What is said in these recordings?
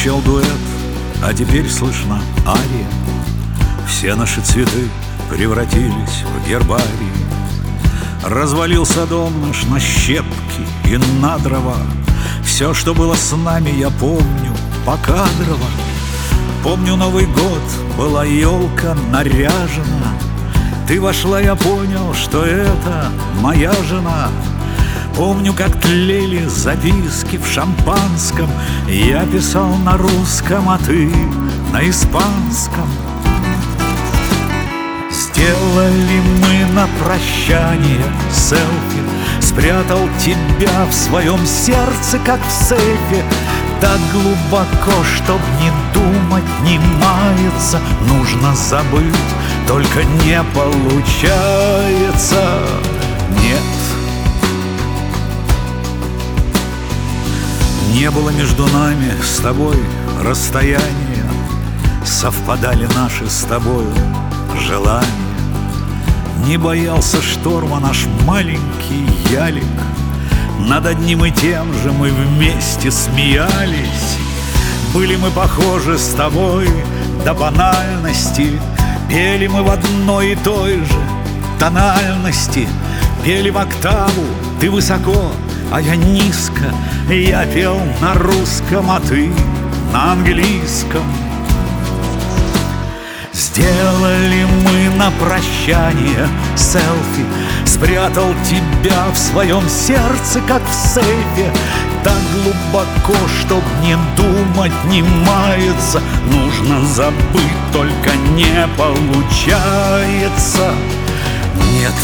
звучал дуэт, а теперь слышна ария. Все наши цветы превратились в гербарии. Развалился дом наш на щепки и на дрова. Все, что было с нами, я помню покадрово. Помню, Новый год, была елка наряжена. Ты вошла, я понял, что это моя жена. Помню, как тлели записки в шампанском. Я писал на русском, а ты на испанском. Сделали мы на прощание селфи. Спрятал тебя в своем сердце, как в сейфе. Так глубоко, чтоб не думать, не маяться. Нужно забыть, только не получается. Нет. Не было между нами с тобой расстояния. Совпадали наши с тобою желания. Не боялся шторма наш маленький ялик. Над одним и тем же мы вместе смеялись. Были мы похожи с тобой до банальности. Пели мы в одной и той же тональности. Пели в октаву, ты высоко, а я низко. Я пел на русском, а ты на английском. Сделали мы на прощание селфи. Спрятал тебя в своем сердце, как в сейфе. Так глубоко, чтоб не думать, не маяться. Нужно забыть, только не получается. Нет.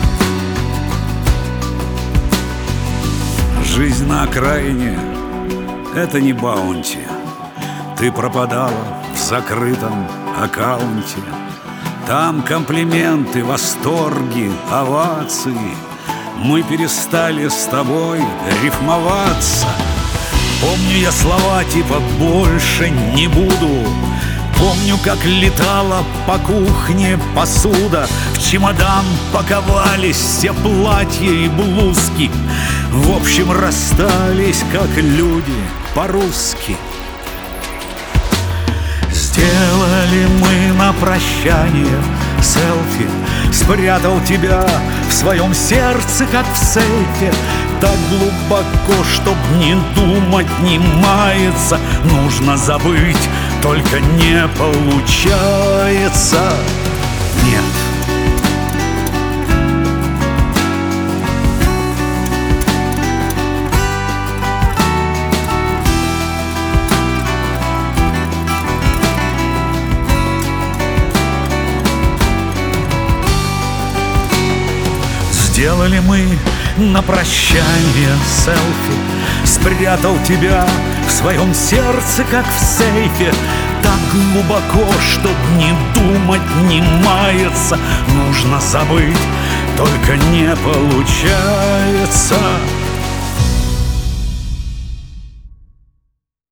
Жизнь на окраине — это не баунти. Ты пропадала в закрытом аккаунте. Там комплименты, восторги, овации. Мы перестали с тобой рифмоваться. Помню я слова типа «больше не буду». Помню, как летала по кухне посуда. В чемодан паковались все платья и блузки. В общем, расстались, как люди, по-русски. Сделали мы на прощание селфи. Спрятал тебя в своем сердце, как в сейфе. Так глубоко, чтоб не думать, не маяться. Нужно забыть, только не получается. Нет. Сделали мы на прощание селфи. Спрятал тебя в своем сердце, как в сейфе. Так глубоко, чтоб не думать, не маяться. Нужно забыть, только не получается.